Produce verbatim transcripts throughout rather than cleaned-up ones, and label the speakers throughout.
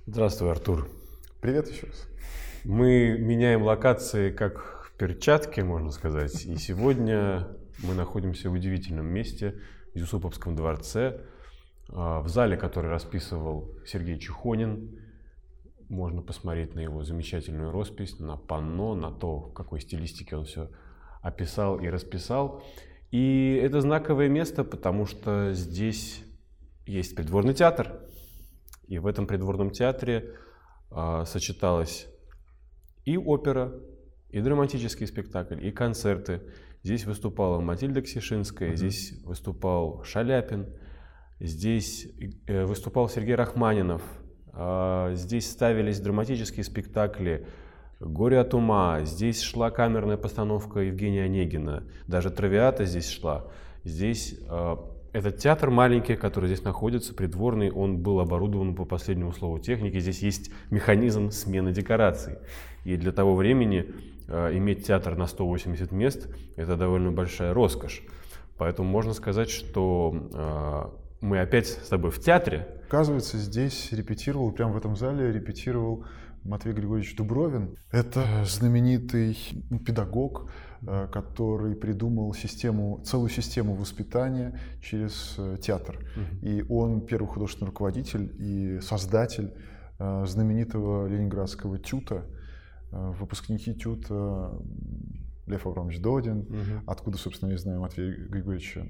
Speaker 1: Здравствуй, Артур.
Speaker 2: Привет еще раз.
Speaker 1: Мы меняем локации как перчатки, можно сказать. И сегодня мы находимся в удивительном месте, в Юсуповском дворце, в зале, который расписывал Сергей Чухонин. Можно посмотреть на его замечательную роспись, на панно, на то, в какой стилистике он все описал и расписал. И это знаковое место, потому что здесь есть придворный театр. И в этом придворном театре а, сочеталась и опера, и драматический спектакль, и концерты. Здесь выступала Матильда Ксишинская, mm-hmm. здесь выступал Шаляпин, здесь э, выступал Сергей Рахманинов. А, здесь ставились драматические спектакли «Горе от ума», здесь шла камерная постановка Евгения Онегина, даже «Травиата» здесь шла. Здесь а, этот театр маленький, который здесь находится, придворный, он был оборудован по последнему слову техники. Здесь есть механизм смены декораций. И для того времени э, иметь театр на сто восемьдесят мест – это довольно большая роскошь. Поэтому можно сказать, что э, мы опять с тобой в театре.
Speaker 2: Оказывается, здесь репетировал, прямо в этом зале репетировал Матвей Григорьевич Дубровин. Это знаменитый педагог, который придумал систему, целую систему воспитания через театр. Uh-huh. И он первый художественный руководитель и создатель знаменитого ленинградского ТЮТа. Выпускники ТЮТа Лев Абрамович Додин, uh-huh. откуда, собственно, я знаю Матвея Григорьевича.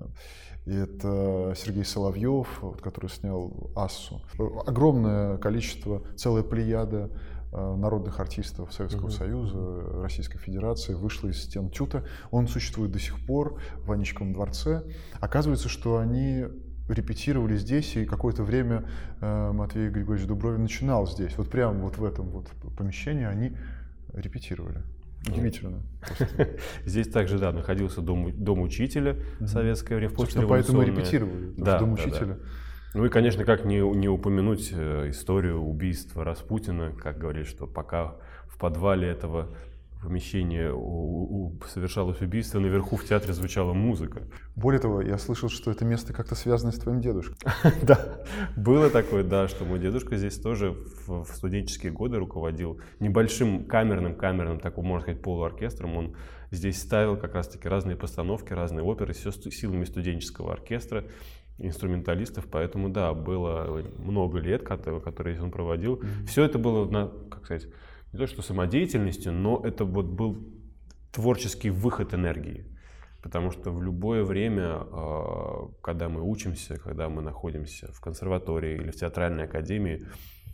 Speaker 2: И это Сергей Соловьев, который снял «Ассу». Огромное количество, целая плеяда народных артистов Советского uh-huh. Союза, Российской Федерации вышла из стен ТЮТа. Он существует до сих пор в Аничковом дворце. Оказывается, что они репетировали здесь, и какое-то время Матвей Григорьевич Дубровин начинал здесь. Вот прямо вот в этом вот помещении они репетировали. Удивительно.
Speaker 1: Здесь также, да, находился дом, дом учителя в советское время.
Speaker 2: Собственно, поэтому и репетировали.
Speaker 1: Да,
Speaker 2: дом
Speaker 1: да,
Speaker 2: учителя.
Speaker 1: Да. Ну и, конечно, как не, не упомянуть историю убийства Распутина, как говорили, что пока в подвале этого помещения у, у, совершалось убийство, наверху в театре звучала музыка.
Speaker 2: Более того, я слышал, что это место как-то связано с твоим дедушкой.
Speaker 1: Да, было такое, да, что мой дедушка здесь тоже в, в студенческие годы руководил небольшим камерным, камерным, так можно сказать, полуоркестром. Он здесь ставил как раз-таки разные постановки, разные оперы, все силами студенческого оркестра, инструменталистов, поэтому, да, было много лет, которые, которые он проводил. Mm-hmm. Все это было, на, как сказать, не то что самодеятельностью, но это вот был творческий выход энергии. Потому что в любое время, когда мы учимся, когда мы находимся в консерватории или в театральной академии,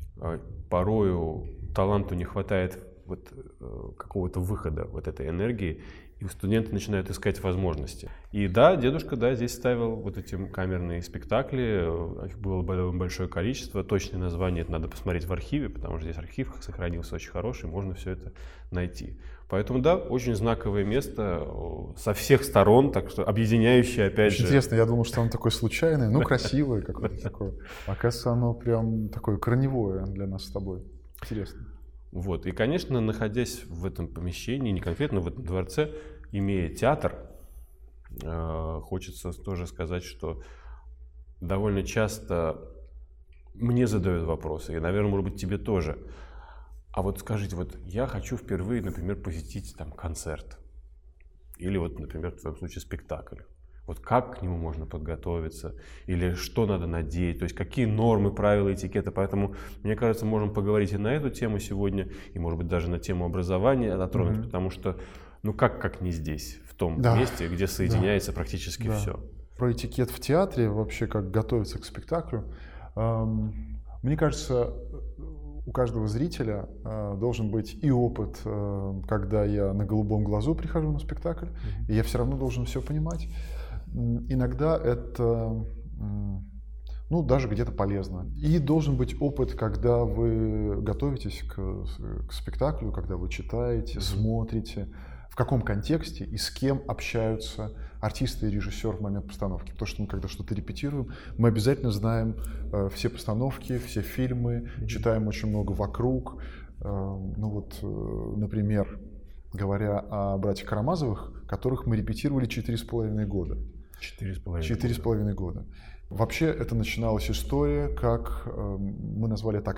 Speaker 1: порою таланту не хватает вот какого-то выхода вот этой энергии, и студенты начинают искать возможности. И да, дедушка, да, здесь ставил вот эти камерные спектакли, их было большое количество, точное название это надо посмотреть в архиве, потому что здесь архив сохранился очень хороший, можно все это найти. Поэтому да, очень знаковое место со всех сторон, так что объединяющее опять
Speaker 2: очень
Speaker 1: же.
Speaker 2: Интересно, я думал, что оно такое случайное, ну красивое какое-то такое. Оказывается, оно прям такое корневое для нас с тобой. Интересно.
Speaker 1: Вот. И, конечно, находясь в этом помещении, не конкретно в этом дворце, имея театр, э, хочется тоже сказать, что довольно часто мне задают вопросы, и, наверное, может быть, тебе тоже. А вот скажите, вот я хочу впервые, например, посетить там концерт, или вот, например, в твоем случае спектакль. Вот как к нему можно подготовиться, или что надо надеть, то есть какие нормы, правила, этикета. Поэтому, мне кажется, можем поговорить и на эту тему сегодня, и, может быть, даже на тему образования затронуть, mm-hmm. потому что, ну как, как не здесь, в том да. месте, где соединяется да. практически да. все.
Speaker 2: Про этикет в театре, вообще как готовиться к спектаклю. Эм, мне кажется, у каждого зрителя э, должен быть и опыт, э, когда я на голубом глазу прихожу на спектакль, mm-hmm. и я все равно должен все понимать. Иногда это, ну, даже где-то полезно. И должен быть опыт, когда вы готовитесь к, к спектаклю, когда вы читаете, mm-hmm. смотрите, в каком контексте и с кем общаются артисты и режиссер в момент постановки. Потому что мы, когда что-то репетируем, мы обязательно знаем э, все постановки, все фильмы, mm-hmm. читаем очень много вокруг. Э, ну вот, э, например, говоря о братьях Карамазовых, которых мы репетировали четыре с половиной года.
Speaker 1: Четыре с половиной
Speaker 2: Четыре с половиной года. Вообще, это начиналась история, как э, мы назвали так,